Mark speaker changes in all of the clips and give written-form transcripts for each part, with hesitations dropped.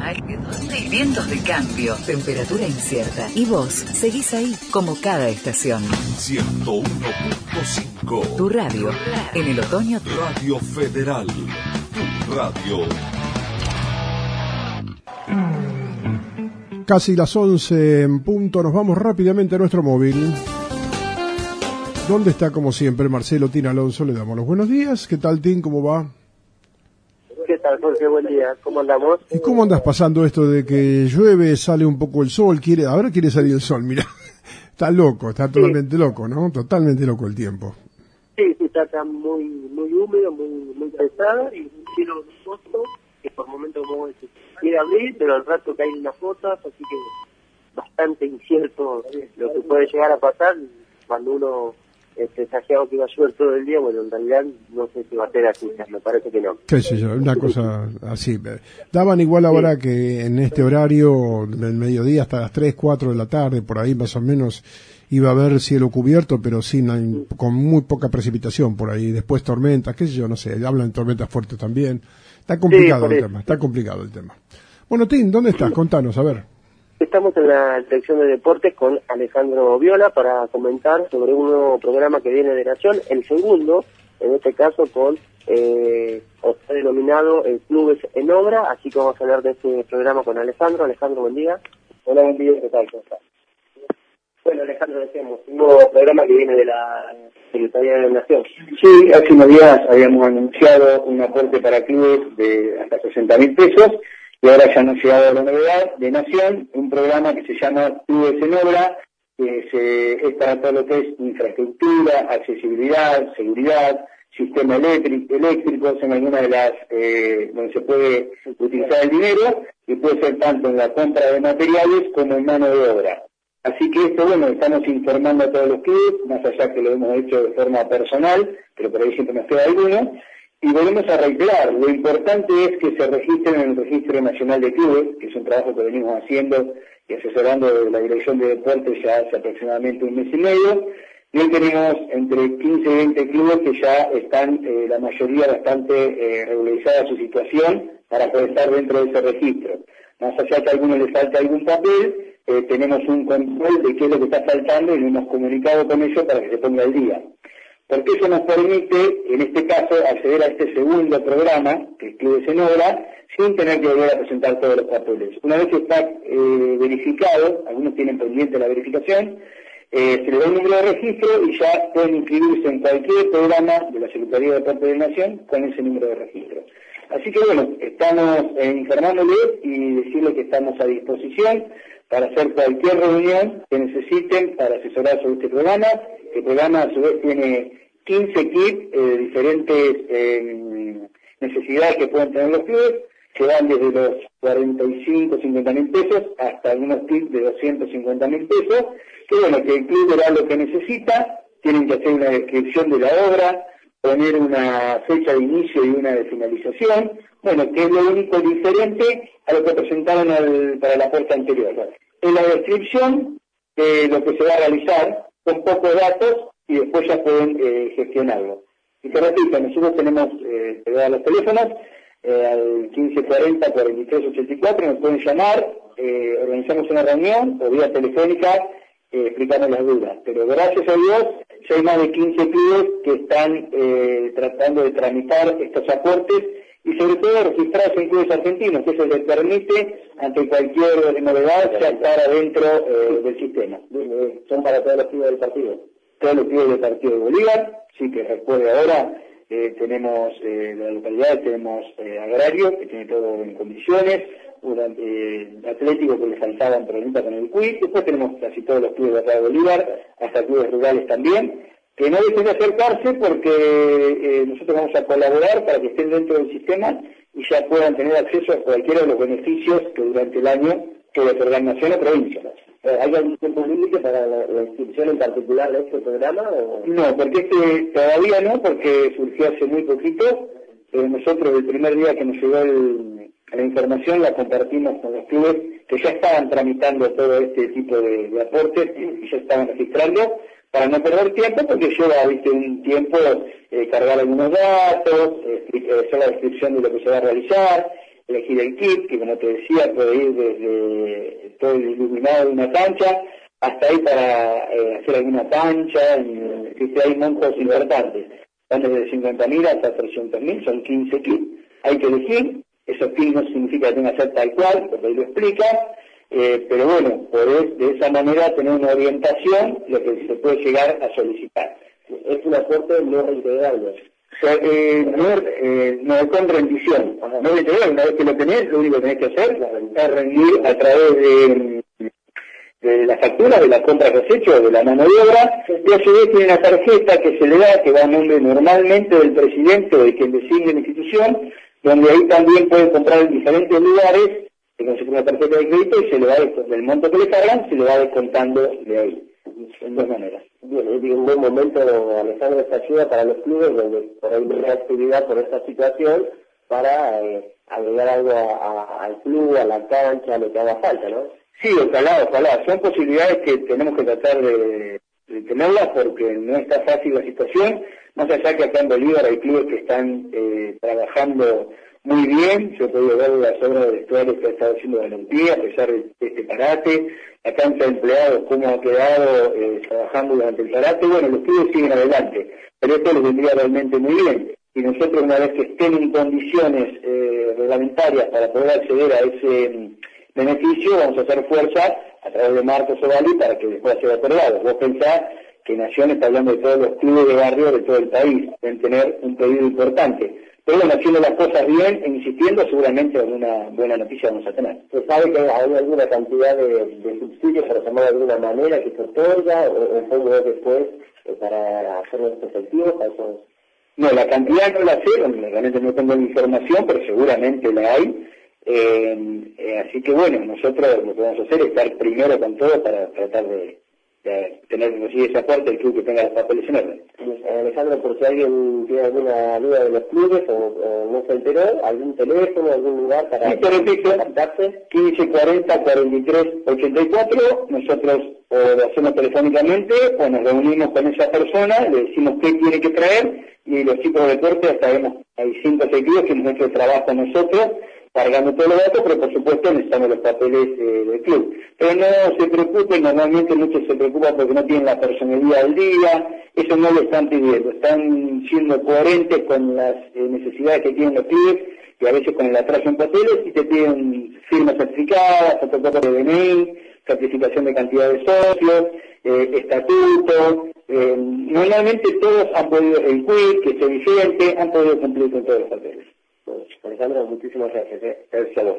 Speaker 1: Hay vientos de cambio, temperatura incierta. Y vos seguís ahí, como cada estación.
Speaker 2: 101.5.
Speaker 1: Tu radio, en el otoño.
Speaker 2: Radio Federal, tu radio.
Speaker 3: Casi las 11 en punto, nos vamos rápidamente a nuestro móvil. ¿Dónde está, como siempre, Marcelo Tin Alonso? Le damos los buenos días. ¿Qué tal, Tin? ¿Cómo va?
Speaker 4: ¿Qué tal, Jorge? Buen día. ¿Cómo andamos?
Speaker 3: ¿Y cómo andas pasando esto de que llueve, sale un poco el sol? Ahora quiere salir el sol, mira. Está loco, está totalmente loco, ¿no? Totalmente loco el tiempo.
Speaker 4: Sí, está muy húmedo, muy pesado y un cielo nuboso que por momentos como se quiere abrir, pero al rato caen unas gotas, así que bastante incierto lo que puede llegar a pasar cuando uno presagiado que iba a llover todo el día. Bueno, en realidad no sé si va a ser así, me parece que no.
Speaker 3: Qué sé yo, una cosa así. Daban igual ahora que en este horario del mediodía hasta las 3, 4 de la tarde, por ahí más o menos, iba a haber cielo cubierto, pero con muy poca precipitación por ahí. Después tormentas, qué sé yo, no sé, hablan de tormentas fuertes también. Está complicado el tema. Bueno, Tim, ¿dónde estás? Contanos, a ver.
Speaker 4: Estamos en la sección de deportes con Alejandro Viola para comentar sobre un nuevo programa que viene de Nación, el segundo, en este caso con, está denominado Clubes en Obra, así que vamos a hablar de este programa con Alejandro. Alejandro, buen día. Hola, buen día, ¿qué tal? ¿Cómo estás? Bueno, Alejandro, decíamos, un nuevo programa que viene de la Secretaría de la Nación.
Speaker 5: Sí, hace unos días habíamos anunciado un aporte para clubes de hasta 60.000 pesos. Y ahora ya nos ha llegado la novedad de Nación, un programa que se llama Clubes en Obra, que es para todo lo que es infraestructura, accesibilidad, seguridad, sistema eléctrico, son algunas de las donde se puede utilizar el dinero, y puede ser tanto en la compra de materiales como en mano de obra. Así que esto, bueno, estamos informando a todos los clubes, más allá que lo hemos hecho de forma personal, pero por ahí siempre nos queda alguno. Y volvemos a reiterar, lo importante es que se registren en el Registro Nacional de Clubes, que es un trabajo que venimos haciendo y asesorando de la Dirección de Deportes ya hace aproximadamente un mes y medio. Y hoy tenemos entre 15 y 20 clubes que ya están, la mayoría bastante regularizada su situación para poder estar dentro de ese registro. Más allá que a algunos les falta algún papel, tenemos un control de qué es lo que está faltando y lo hemos comunicado con ellos para que se ponga al día. Porque eso nos permite, en este caso, acceder a este segundo programa, que es Clubes en Obra, sin tener que volver a presentar todos los papeles. Una vez que está verificado, algunos tienen pendiente la verificación, se le da un número de registro y ya pueden inscribirse en cualquier programa de la Secretaría de Deportes de la Nación con ese número de registro. Así que bueno, estamos informándoles y decirles que estamos a disposición para hacer cualquier reunión que necesiten para asesorar sobre este programa. El programa a su vez tiene 15 kits de diferentes necesidades que pueden tener los clubes, que van desde los 45, 50.000 pesos hasta algunos kits de 250.000 pesos, que bueno, que el club verá lo que necesita, tienen que hacer una descripción de la obra, poner una fecha de inicio y una de finalización, bueno, que es lo único diferente a lo que presentaron para la puerta anterior. En la descripción de lo que se va a realizar, con pocos datos, y después ya pueden gestionarlo. Y te repito, nosotros tenemos, te voy a dar los teléfonos, al 1540-4384, nos pueden llamar, organizamos una reunión, o vía telefónica, explicando las dudas. Pero gracias a Dios, ya hay más de 15 clubes que están tratando de tramitar estos aportes, y sobre todo registrarse en clubes argentinos, que eso les permite, ante cualquier novedad, ya estar adentro del sistema. Son para todos los clubes del partido. Todos los clubes del partido de Bolívar, sí, que recuerde ahora, tenemos la localidad, tenemos Agrario, que tiene todo en condiciones, Atlético que le faltaban problemitas con el CUI, después tenemos casi todos los clubes de acá de Bolívar, hasta clubes rurales también, que no dejen de acercarse porque nosotros vamos a colaborar para que estén dentro del sistema y ya puedan tener acceso a cualquiera de los beneficios que durante el año puede otorgar Nación o provincia.
Speaker 4: ¿Hay algún tiempo límite para la inscripción en particular de este programa? ¿O?
Speaker 5: No, porque todavía no, porque surgió hace muy poquito. Nosotros el primer día que nos llegó la información la compartimos con los clubes que ya estaban tramitando todo este tipo de aportes y ya estaban registrando, para no perder tiempo, porque lleva un tiempo cargar algunos datos, hacer la descripción de lo que se va a realizar, elegir el kit, que como te decía, puede ir desde todo el iluminado de una cancha hasta ahí para hacer alguna cancha, hay montos importantes. Van desde 50.000 hasta 300.000, son 15 kits. Hay que elegir, esos kits no significa que tenga que ser tal cual, porque ahí lo explica, pero bueno, podés de esa manera tener una orientación de lo que se puede llegar a solicitar.
Speaker 4: Es un aporte no reintegrable.
Speaker 5: O sea, no es con rendición. No reintegrable, una vez que lo tenés, lo único que tenés que hacer es rendir a través de la factura, de la compra que has hecho, de la mano de obra, y a su vez tiene una tarjeta que se le da, que va a nombre normalmente del presidente o de quien designe la institución, donde ahí también pueden comprar en diferentes lugares, como si fuera una tarjeta de crédito, y se le va del monto que le cargan, se le va descontando de ahí, en dos maneras.
Speaker 4: Bien, es un buen momento, Alejandro, esta ayuda para los clubes, donde por ahí no hay actividad por esta situación, para agregar algo al club, a la cancha, a lo que haga falta, ¿no?
Speaker 5: Sí, ojalá. Son posibilidades que tenemos que tratar de tenerlas porque no está fácil la situación. Más allá que acá en Bolívar hay clubes que están trabajando muy bien. Yo he podido ver las obras de vestuarios que ha estado haciendo Valentía, a pesar de este parate. La cancha de empleados, cómo ha quedado trabajando durante el parate. Bueno, los clubes siguen adelante, pero esto les vendría realmente muy bien. Y nosotros, una vez que estén en condiciones reglamentarias para poder acceder a ese beneficio, vamos a hacer fuerza a través de Marcos Ovalí para que después sea acordado. Vos pensás que Nación está hablando de todos los clubes de barrio de todo el país, deben tener un pedido importante. Pero bueno, haciendo las cosas bien e insistiendo, seguramente alguna buena noticia vamos a tener.
Speaker 4: ¿Se sabe que hay alguna cantidad de subsidios, para llamar de alguna manera, que se otorga o un fondo después para hacerlos efectivos?
Speaker 5: No, la cantidad no la sé, realmente no tengo la información, pero seguramente la hay. Así que bueno, nosotros lo que vamos a hacer es estar primero con todo para tratar de tener ese aporte del club que tenga los papeles en orden.
Speaker 4: Alejandro, por si alguien tiene alguna duda de los clubes o no se enteró, algún teléfono, algún lugar para
Speaker 5: contactarse, 1540-43-84, nosotros o lo hacemos telefónicamente o nos reunimos con esa persona, le decimos qué tiene que traer y los chicos de deporte, sabemos, hay 5 o 6 clubes que hemos hecho el trabajo nosotros, cargando todos los datos, pero por supuesto necesitamos los papeles del club. Pero no se preocupen, normalmente muchos se preocupan porque no tienen la personalidad al día, eso no lo están pidiendo, están siendo coherentes con las necesidades que tienen los clubes, y a veces con el atraso en papeles, y te piden firmas certificadas, fotocopia de DNI, certificación de cantidad de socios, estatuto, normalmente todos han podido, el CUIC, que es vigente, han podido cumplir con todos los papeles.
Speaker 4: Bueno, Alejandro, muchísimas gracias.
Speaker 5: Gracias a vos.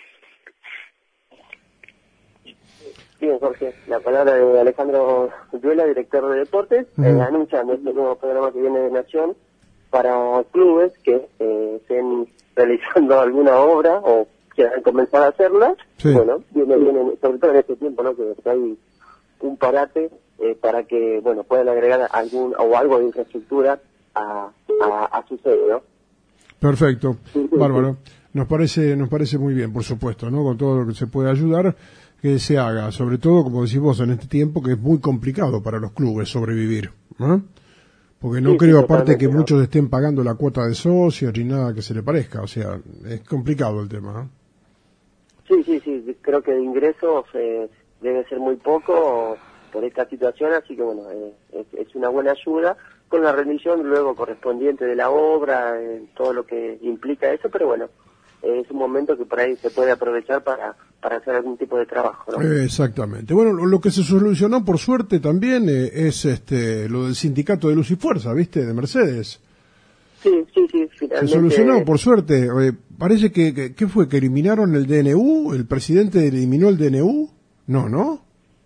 Speaker 4: Bien, Jorge, la palabra de Alejandro Uyuela, director de deportes, anunciando este nuevo programa que viene de Nación para clubes que estén realizando alguna obra o quieran comenzar a hacerla. Sí. Bueno, viene, sobre todo en este tiempo, ¿no? Que hay un parate para que, bueno, puedan agregar algo de infraestructura a su sede, ¿no?
Speaker 3: Perfecto, bárbaro. Nos parece muy bien, por supuesto, ¿no? Con todo lo que se puede ayudar, que se haga, sobre todo, como decís vos, en este tiempo que es muy complicado para los clubes sobrevivir, ¿no? Porque no creo, aparte, que muchos estén pagando la cuota de socios ni nada que se le parezca, o sea, es complicado el tema, ¿no?
Speaker 4: Sí, creo que de ingresos debe ser muy poco por esta situación, así que bueno, es una buena ayuda, con la rendición luego correspondiente de la obra, todo lo que implica eso, pero bueno, es un momento que por ahí se puede aprovechar para hacer algún tipo de trabajo, ¿no?
Speaker 3: Exactamente. Bueno, lo que se solucionó por suerte también es lo del sindicato de Luz y Fuerza, ¿viste? De Mercedes.
Speaker 4: Sí, finalmente.
Speaker 3: Se solucionó por suerte. Parece que ¿qué fue? ¿Que eliminaron el DNU? ¿El presidente eliminó el DNU? No.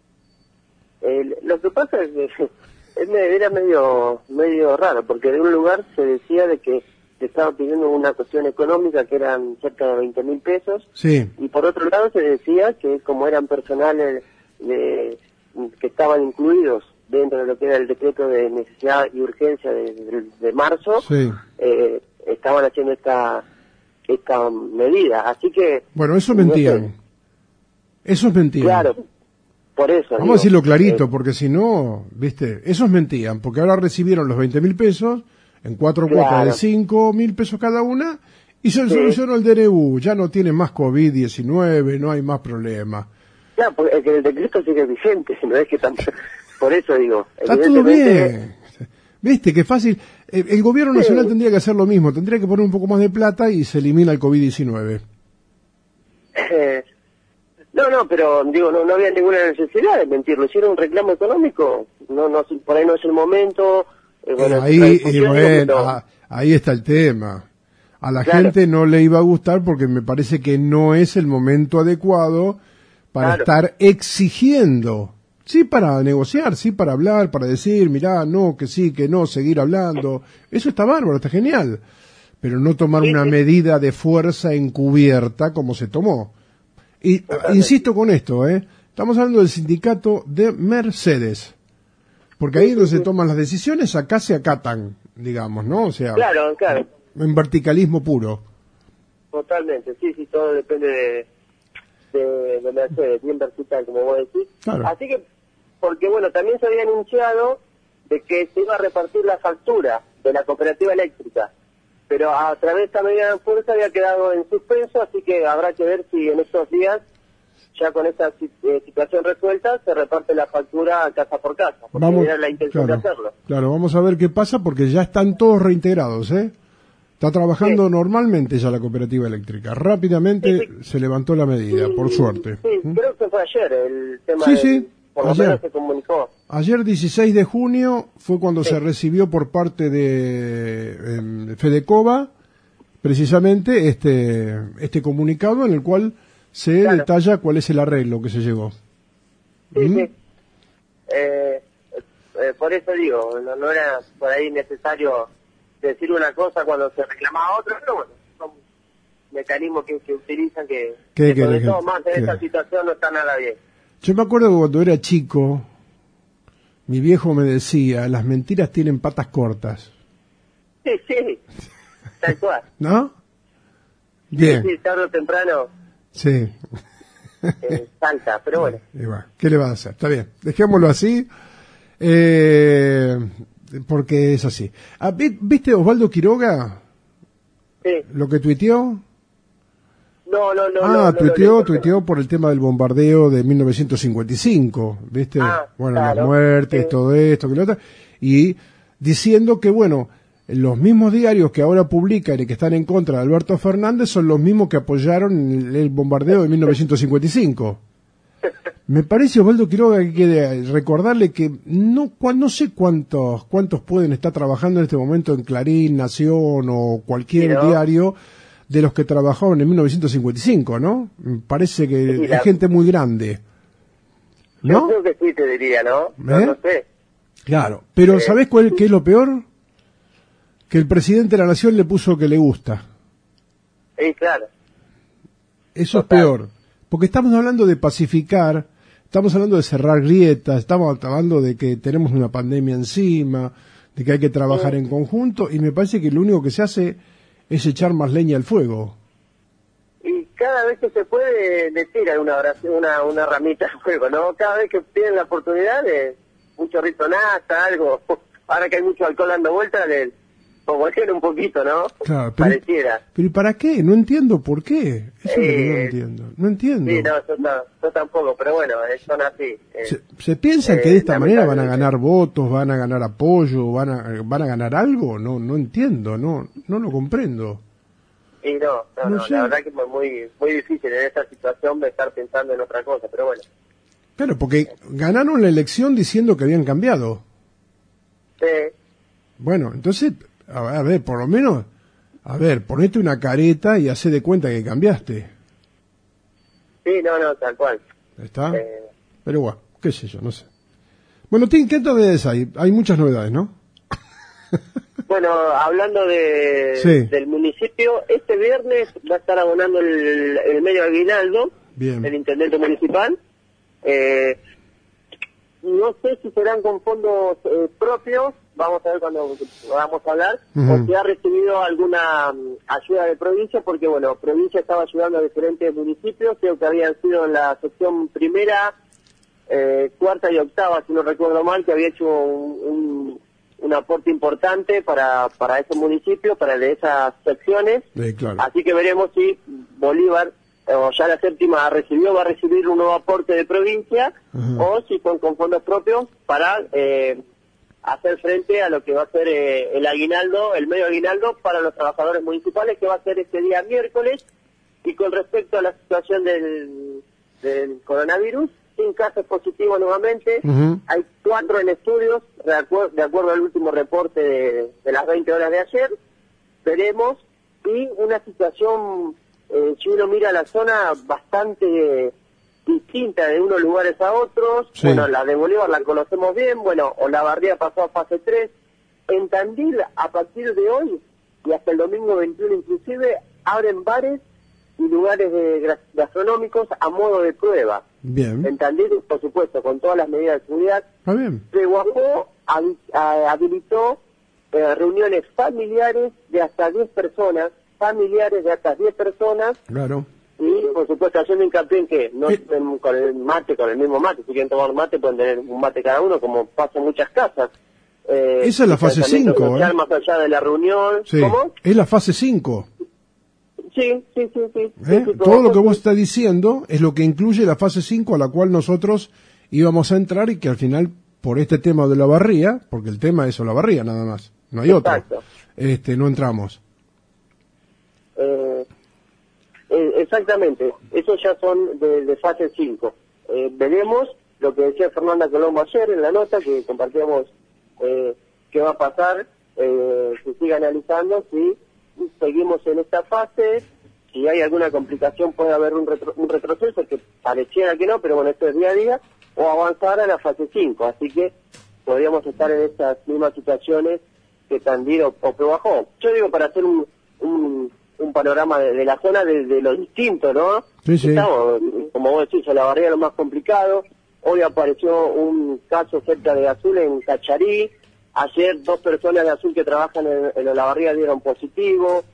Speaker 4: Lo que pasa es que era medio raro, porque de un lugar se decía de que se estaba pidiendo una cuestión económica que eran cerca de 20.000 pesos,
Speaker 3: sí.
Speaker 4: Y por otro lado se decía que como eran personales que estaban incluidos dentro de lo que era el decreto de necesidad y urgencia de marzo, sí. Estaban haciendo esta medida, así que...
Speaker 3: Bueno, eso mentían. No sé. Eso es mentira.
Speaker 4: Claro. Por eso.
Speaker 3: Vamos a decirlo clarito, porque si no, viste, esos mentían, porque ahora recibieron los 20.000 pesos en 4 cuotas de 5.000 pesos cada una, Y se solucionó el DNU, ya no tiene más COVID-19, no hay más problema.
Speaker 4: Claro, porque el decreto sigue vigente, no es que tanto... Por eso digo...
Speaker 3: Está todo bien. ¿Viste? Qué fácil. El gobierno nacional tendría que hacer lo mismo, tendría que poner un poco más de plata y se elimina el COVID-19.
Speaker 4: No, pero digo, no había ninguna necesidad de mentirlo. Si era un reclamo económico, no, por ahí no es el momento.
Speaker 3: Ahí está el tema. A la gente no le iba a gustar porque me parece que no es el momento adecuado para estar exigiendo. Sí, para negociar, sí, para hablar, para decir, mirá, no, que sí, que no, seguir hablando. Eso está bárbaro, está genial. Pero no tomar una medida de fuerza encubierta como se tomó. Y insisto con esto, estamos hablando del sindicato de Mercedes. Porque ahí donde se toman las decisiones, acá se acatan, digamos, ¿no? O sea,
Speaker 4: claro.
Speaker 3: En verticalismo puro.
Speaker 4: Totalmente, sí, todo depende de Mercedes, bien vertical, como vos decís.
Speaker 3: Claro.
Speaker 4: Así que, porque bueno, también se había anunciado de que se iba a repartir la factura de la cooperativa eléctrica, pero a través de esta medida de fuerza había quedado en suspenso, así que habrá que ver si en estos días, ya con esta situación resuelta, se reparte la factura casa por casa, porque era la intención de hacerlo. Claro,
Speaker 3: vamos a ver qué pasa, porque ya están todos reintegrados, Está trabajando normalmente ya la cooperativa eléctrica. Rápidamente se levantó la medida, por suerte.
Speaker 4: Sí, creo que fue ayer el tema. Por lo menos se comunicó.
Speaker 3: Ayer 16 de junio fue cuando se recibió por parte de Fedecova precisamente este comunicado en el cual se detalla cuál es el arreglo que se llegó.
Speaker 4: Sí. Por eso digo, no era por ahí necesario decir una cosa cuando se reclamaba otra, pero bueno, son mecanismos que utilizan que sobre todo más en esta situación no está nada bien.
Speaker 3: Yo me acuerdo que cuando era chico, mi viejo me decía, las mentiras tienen patas cortas.
Speaker 4: Sí, tal cual.
Speaker 3: ¿No? Bien.
Speaker 4: Sí, tarde o temprano.
Speaker 3: Sí.
Speaker 4: Salta, pero bueno.
Speaker 3: Igual, ¿qué le va a hacer? Está bien, dejémoslo así. Porque es así. ¿Viste Osvaldo Quiroga?
Speaker 4: Sí.
Speaker 3: ¿Lo que tuiteó?
Speaker 4: No.
Speaker 3: Tuiteó por el tema del bombardeo de 1955, ¿viste? Las muertes, todo esto, que lo otro. Y diciendo que, los mismos diarios que ahora publican y que están en contra de Alberto Fernández son los mismos que apoyaron el bombardeo de 1955. Me parece, Osvaldo Quiroga, que hay que recordarle que no sé cuántos pueden estar trabajando en este momento en Clarín, Nación o cualquier diario de los que trabajaban en 1955, ¿no? Me parece que es gente muy grande, ¿no?
Speaker 4: Yo creo que sí, te diría, ¿no? No sé.
Speaker 3: Claro, pero ¿sabés qué es lo peor? Que el presidente de la Nación le puso que le gusta.
Speaker 4: Sí, claro.
Speaker 3: Eso es peor, porque estamos hablando de pacificar, estamos hablando de cerrar grietas, estamos hablando de que tenemos una pandemia encima, de que hay que trabajar en conjunto, y me parece que lo único que se hace es echar más leña al fuego.
Speaker 4: Y cada vez que se puede le tiran una ramita al fuego, ¿no? Cada vez que tienen la oportunidad de un chorrito nata, algo, ahora que hay mucho alcohol dando vueltas, como un poquito, ¿no?
Speaker 3: Claro,
Speaker 4: pareciera.
Speaker 3: Pero ¿y para qué? No entiendo por qué. Eso es lo que no entiendo.
Speaker 4: Sí, yo tampoco, pero bueno, son así.
Speaker 3: ¿Se piensan que de esta manera van a ganar votos, van a ganar apoyo, van a ganar algo? No entiendo, no lo comprendo.
Speaker 4: Y no, la verdad que es muy difícil en esta situación de estar pensando en otra cosa, pero bueno.
Speaker 3: Claro, porque ganaron la elección diciendo que habían cambiado.
Speaker 4: Sí.
Speaker 3: Bueno, entonces, a ver, por lo menos, ponete una careta y hacé de cuenta que cambiaste.
Speaker 4: Sí, no, tal cual.
Speaker 3: ¿Está? Pero bueno, qué sé yo, no sé. Bueno, Tim, ¿qué novedades hay? Hay muchas novedades, ¿no?
Speaker 4: Bueno, hablando del municipio, este viernes va a estar abonando el medio aguinaldo, el intendente municipal. No sé si serán con fondos propios, vamos a ver cuando vamos a hablar, o si ha recibido alguna ayuda de provincia, porque bueno, provincia estaba ayudando a diferentes municipios, creo que habían sido en la sección primera, cuarta y octava, si no recuerdo mal, que había hecho un aporte importante para ese municipio, para de esas secciones.
Speaker 3: Claro.
Speaker 4: Así que veremos si Bolívar, o ya la séptima va a recibir un nuevo aporte de provincia, o si con fondos propios para hacer frente a lo que va a ser el aguinaldo, el medio aguinaldo para los trabajadores municipales, que va a ser este día miércoles. Y con respecto a la situación del coronavirus, 5 casos positivos nuevamente, hay 4 en estudios, de acuerdo al último reporte de las 20 horas de ayer. Veremos, y una situación, si uno mira la zona, bastante distinta de unos lugares a otros.
Speaker 3: Sí.
Speaker 4: Bueno, la de Bolívar la conocemos bien, bueno, Olavarría pasó a fase 3, en Tandil a partir de hoy y hasta el domingo 21 inclusive, abren bares y lugares gastronómicos a modo de prueba.
Speaker 3: Bien.
Speaker 4: En Tandil, por supuesto, con todas las medidas de seguridad.
Speaker 3: Está bien.
Speaker 4: Pehuajó habilitó reuniones familiares de hasta 10 personas,
Speaker 3: Claro.
Speaker 4: y por supuesto haciendo hincapié en que no estén con el mismo mate, si quieren tomar mate pueden tener un mate cada uno, como pasa en muchas casas.
Speaker 3: Esa es la fase 5,
Speaker 4: social, más allá de la reunión.
Speaker 3: Sí.
Speaker 4: ¿Cómo?
Speaker 3: Es la fase 5.
Speaker 4: Sí.
Speaker 3: Todo lo que vos estás diciendo es lo que incluye la fase 5 a la cual nosotros íbamos a entrar, y que al final, por este tema de Olavarría, porque el tema es Olavarría nada más, no hay otro, no entramos.
Speaker 4: Exactamente, esos ya son de fase 5. Veremos lo que decía Fernanda Colombo ayer en la nota que compartíamos, qué va a pasar, se sigue analizando si seguimos en esta fase, si hay alguna complicación puede haber un retroceso, que pareciera que no, pero bueno, esto es día a día, o avanzar a la fase 5, así que podríamos estar en estas mismas situaciones que Tandil o Pehuajó. Yo digo, para hacer un panorama de la zona de lo distinto, ¿no?
Speaker 3: Sí.
Speaker 4: Estamos, como vos decís, Olavarría lo más complicado. Hoy apareció un caso cerca de Azul en Cacharí. Ayer 2 personas de Azul que trabajan en Olavarría dieron positivo.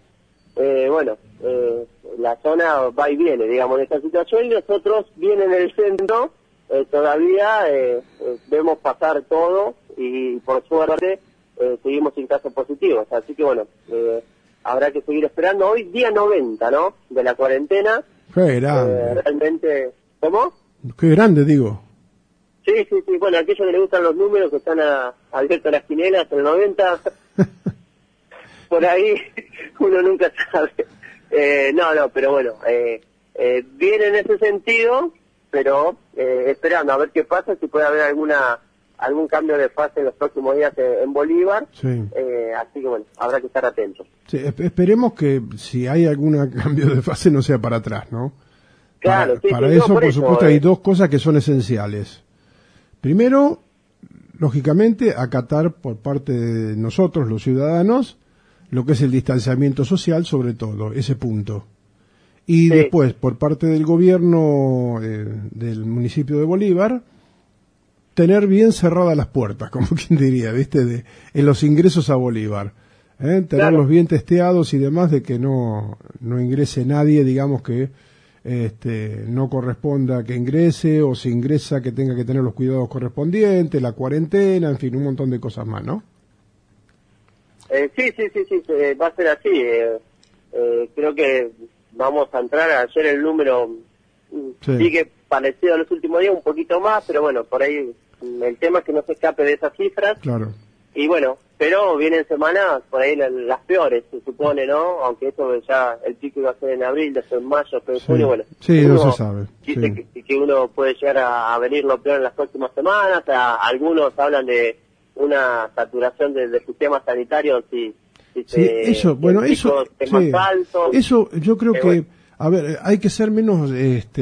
Speaker 4: La zona va y viene, digamos, en esta situación, y nosotros bien en el centro todavía vemos pasar todo, y por suerte seguimos sin casos positivos. Así que bueno, habrá que seguir esperando. Hoy día 90, ¿no?, de la cuarentena.
Speaker 3: Qué grande.
Speaker 4: Realmente, ¿cómo?
Speaker 3: Qué grande, digo.
Speaker 4: Sí. Bueno, a aquellos que les gustan los números, que están abiertos las quinielas, el 90, por ahí uno nunca sabe. Pero bueno, bien en ese sentido, pero esperando a ver qué pasa, si puede haber algún cambio de fase en los próximos días en Bolívar.
Speaker 3: Sí.
Speaker 4: Así que bueno, habrá que estar atentos.
Speaker 3: Sí, esperemos que si hay algún cambio de fase no sea para atrás, ¿no?
Speaker 4: Claro,
Speaker 3: para eso, por supuesto, hay 2 cosas que son esenciales. Primero, lógicamente, acatar por parte de nosotros, los ciudadanos, lo que es el distanciamiento social, sobre todo, ese punto. Y después, por parte del gobierno del municipio de Bolívar, tener bien cerradas las puertas, como quien diría, ¿viste? En los ingresos a Bolívar. Tenerlos bien testeados y demás, de que no ingrese nadie, digamos, que no corresponda que ingrese, o si ingresa que tenga que tener los cuidados correspondientes, la cuarentena, en fin, un montón de cosas más, ¿no?
Speaker 4: Sí, va a ser así. Creo que vamos a entrar. Ayer el número sigue parecido a los últimos días, un poquito más, pero bueno, por ahí el tema es que no se escape de esas cifras.
Speaker 3: Claro.
Speaker 4: Y bueno, pero vienen semanas por ahí las peores, se supone, ¿no? Aunque eso ya, el pico iba a ser en abril, después en mayo, después en junio, bueno.
Speaker 3: Sí, no se sabe.
Speaker 4: Dice que uno puede llegar a venir lo peor en las próximas semanas. Algunos hablan de una saturación del sistema sanitario,
Speaker 3: eso yo creo que, a ver, hay que ser menos,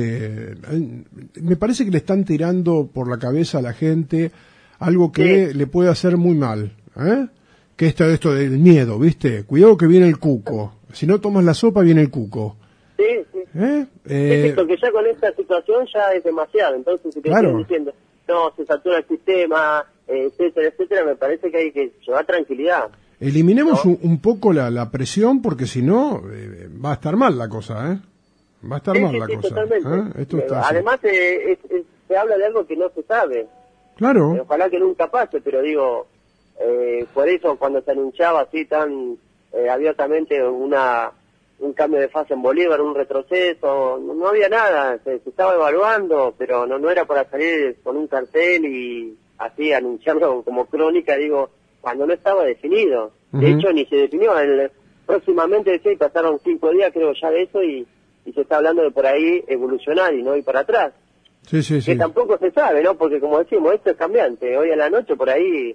Speaker 3: me parece que le están tirando por la cabeza a la gente algo que le puede hacer muy mal, que esto del miedo, ¿viste? Cuidado que viene el cuco, si no tomas la sopa viene el cuco.
Speaker 4: Sí. Porque ya con esta situación ya es demasiado, entonces si te siguen diciendo, no, se satura el sistema, etcétera, me parece que hay que llevar tranquilidad.
Speaker 3: Eliminemos un poco la presión, porque si no, va a estar mal la cosa, Va a estar mal la cosa.
Speaker 4: Totalmente.
Speaker 3: Esto está
Speaker 4: además, se habla de algo que no se sabe.
Speaker 3: Claro.
Speaker 4: Ojalá que nunca pase, pero digo, por eso cuando se anunciaba así tan abiertamente un cambio de fase en Bolívar, un retroceso, no había nada, se estaba evaluando, pero no era para salir con un cartel y así anunciarlo como crónica, digo, cuando no estaba definido. De hecho, ni se definió. Próximamente, sí, pasaron 5 días, creo, ya de eso, y se está hablando de por ahí evolucionar y no ir para atrás.
Speaker 3: Sí.
Speaker 4: Que tampoco se sabe, ¿no? Porque, como decimos, esto es cambiante. Hoy a la noche, por ahí,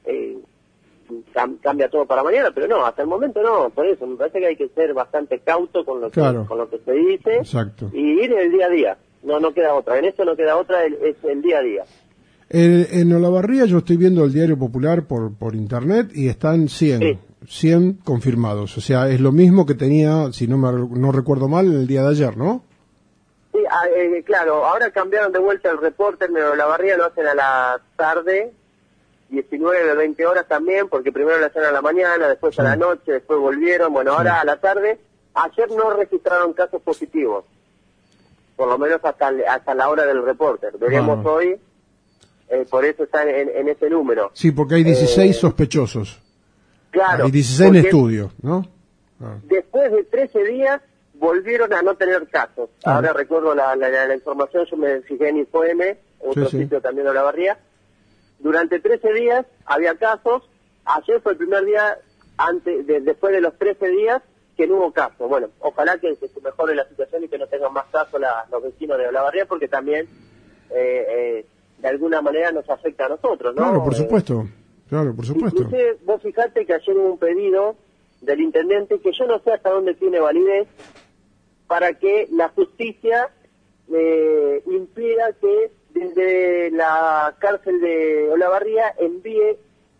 Speaker 4: cambia todo para mañana, pero no, hasta el momento no. Por eso, me parece que hay que ser bastante cauto con lo que se dice.
Speaker 3: Exacto.
Speaker 4: Y ir en el día a día. No queda otra. En esto no queda otra, es el día a día.
Speaker 3: En Olavarría yo estoy viendo el Diario Popular por internet y están 100 confirmados. O sea, es lo mismo que tenía, si no recuerdo mal, el día de ayer, ¿no?
Speaker 4: Sí, claro, ahora cambiaron de vuelta el reporte, en Olavarría lo hacen a la tarde, 19, 20 horas también, porque primero lo hacían a la mañana, después a la noche, después volvieron, bueno, ahora a la tarde. Ayer no registraron casos positivos, por lo menos hasta la hora del reporte. Veremos hoy. Por eso están en ese número.
Speaker 3: Sí, porque hay 16 sospechosos.
Speaker 4: Claro.
Speaker 3: Hay 16 en estudio, ¿no?
Speaker 4: Después de 13 días volvieron a no tener casos. Ahora recuerdo la información, yo me fijé en InfoM, otro sitio también de Olavarría. Durante 13 días había casos. Ayer fue el primer día después de los 13 días que no hubo casos. Bueno, ojalá que se mejore la situación y que no tengan más casos los vecinos de Olavarría, porque también de alguna manera nos afecta a nosotros, ¿no?
Speaker 3: Claro, por supuesto.
Speaker 4: Inclusive, vos fijate que ayer hubo un pedido del intendente que yo no sé hasta dónde tiene validez para que la justicia impida que desde la cárcel de Olavarría envíe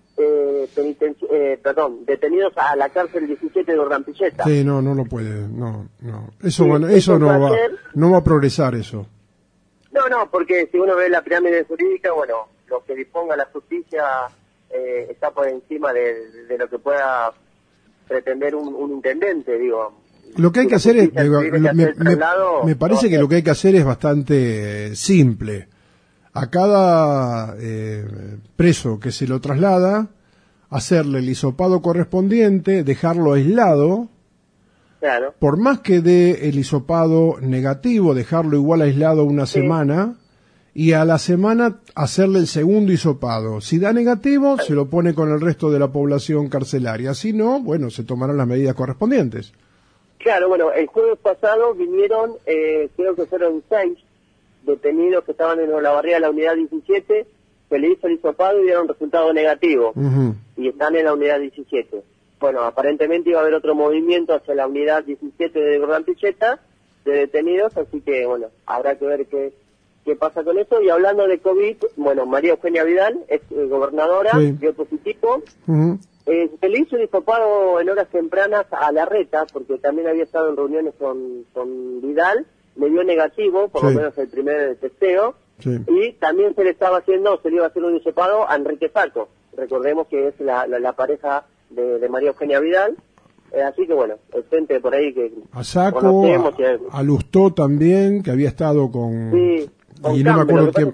Speaker 4: detenidos a la cárcel 17 de Urrampilleta.
Speaker 3: Sí, no lo puede, no. Eso no va a progresar eso.
Speaker 4: No, porque si uno ve la pirámide jurídica, bueno, lo que disponga la justicia está por encima de lo que pueda pretender un intendente, digo.
Speaker 3: Lo que hay que hacer es, me parece que lo que hay que hacer es bastante simple. A cada preso que se lo traslada, hacerle el hisopado correspondiente, dejarlo aislado.
Speaker 4: Claro.
Speaker 3: Por más que dé el hisopado negativo, dejarlo igual aislado una semana, y a la semana hacerle el segundo hisopado. Si da negativo, se lo pone con el resto de la población carcelaria. Si no, bueno, se tomarán las medidas correspondientes.
Speaker 4: Claro, bueno, el jueves pasado vinieron, creo que fueron 6 detenidos que estaban en Olavarría, la unidad 17, se le hizo el hisopado y dieron resultado negativo. Y están en la unidad 17. Bueno, aparentemente iba a haber otro movimiento hacia la unidad 17 de Urrampilleta de detenidos, así que, bueno, habrá que ver qué pasa con eso. Y hablando de COVID, bueno, María Eugenia Vidal, es gobernadora, dio positivo. Se le hizo el hisopado en horas tempranas a Larreta, porque también había estado en reuniones con Vidal, le dio negativo, por lo menos el primer testeo, y también se le iba a hacer un hisopado a Enrique Sacco. Recordemos que es la pareja de María Eugenia Vidal, así que bueno, el gente por ahí que
Speaker 3: a Sacco, a Lustó también, que había estado con y no me acuerdo quién.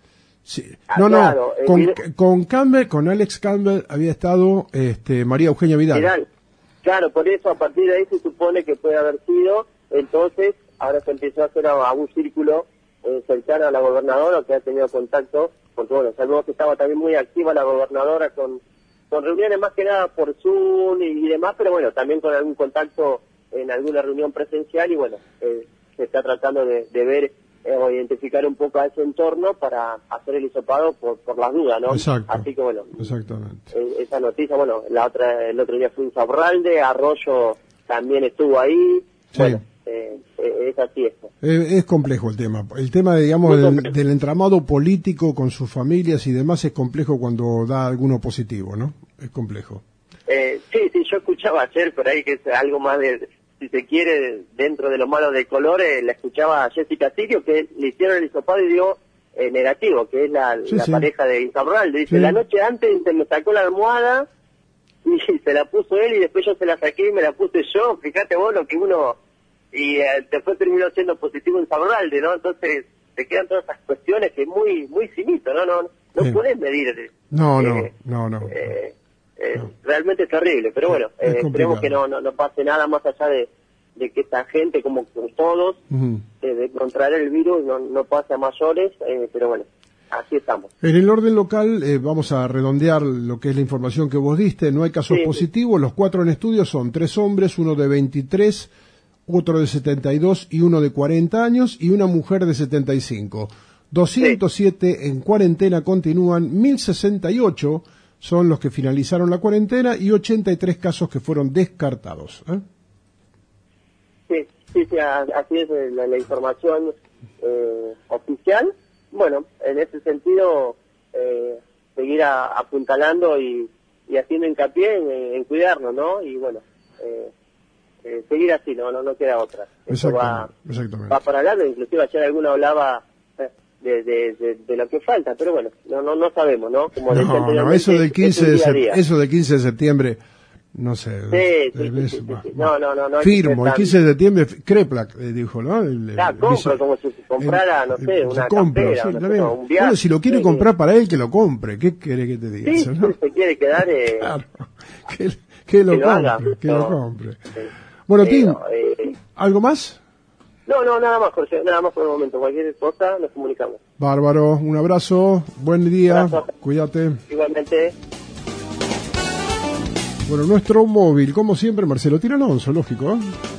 Speaker 3: Con Campbell, con Alex Campbell había estado María Eugenia Vidal.
Speaker 4: Claro, por eso a partir de ahí se supone que puede haber sido. Entonces ahora se empezó a hacer a un círculo cercano a la gobernadora, que ha tenido contacto, porque bueno, sabemos que estaba también muy activa la gobernadora con reuniones más que nada por Zoom y demás, pero bueno, también con algún contacto en alguna reunión presencial, y bueno, se está tratando de ver o identificar un poco a ese entorno para hacer el hisopado por las dudas, ¿no?
Speaker 3: Exacto.
Speaker 4: Así que bueno,
Speaker 3: exactamente.
Speaker 4: Esa noticia, bueno, el otro día fue un Saurralde, Arroyo también estuvo ahí, bueno, es así esto.
Speaker 3: Es complejo el tema, digamos, del entramado político con sus familias y demás es complejo cuando da alguno positivo, ¿no? Es complejo.
Speaker 4: Sí, yo escuchaba ayer por ahí que es algo más de, si se quiere, dentro de lo malo del color, la escuchaba a Jessica Sirio, que le hicieron el hisopado y dio negativo, que es la pareja de Insaurralde. Dice, la noche antes se me sacó la almohada y se la puso él y después yo se la saqué y me la puse yo. Fíjate vos lo que uno... Y después terminó siendo positivo Insaurralde, ¿no? Entonces te quedan todas esas cuestiones que es muy finito, ¿no? puedes medir.
Speaker 3: No.
Speaker 4: Realmente es terrible, pero bueno, esperemos que no pase nada más allá de que esta gente, como todos, de contraer el virus, no pase a mayores, pero bueno, así estamos.
Speaker 3: En el orden local, vamos a redondear lo que es la información que vos diste. No hay casos positivos. Los 4 en estudio son 3 hombres, uno de 23, otro de 72 y uno de 40 años y una mujer de 75. 207 en cuarentena continúan, 1068 son los que finalizaron la cuarentena y 83 casos que fueron descartados.
Speaker 4: Sí, así es la información oficial. Bueno, en ese sentido, seguir apuntalando y haciendo hincapié en cuidarnos, ¿no? Y bueno, seguir así, no queda otra. Eso va para largo. Inclusive ayer alguno hablaba de lo que falta, pero bueno, no sabemos, ¿no? Como
Speaker 3: eso del 15 de septiembre, no sé.
Speaker 4: Sí. No.
Speaker 3: Firmo, el 15 de septiembre, Kreplak dijo, ¿no?
Speaker 4: Compra como si comprara, no sé, una campera, un viaje.
Speaker 3: Bueno, si lo quiere comprar para él, que lo compre. ¿Qué quiere que te diga?
Speaker 4: Sí, ¿no? Se quiere quedar...
Speaker 3: Claro, que lo compre. Sí. Bueno, Tim, ¿algo más?
Speaker 4: No, nada más, Jorge, nada más por el momento. Cualquier cosa nos comunicamos.
Speaker 3: Bárbaro, un abrazo, buen día, cuídate.
Speaker 4: Igualmente.
Speaker 3: Bueno, nuestro móvil, como siempre, Marcelo Tira Alonso, lógico, ¿eh?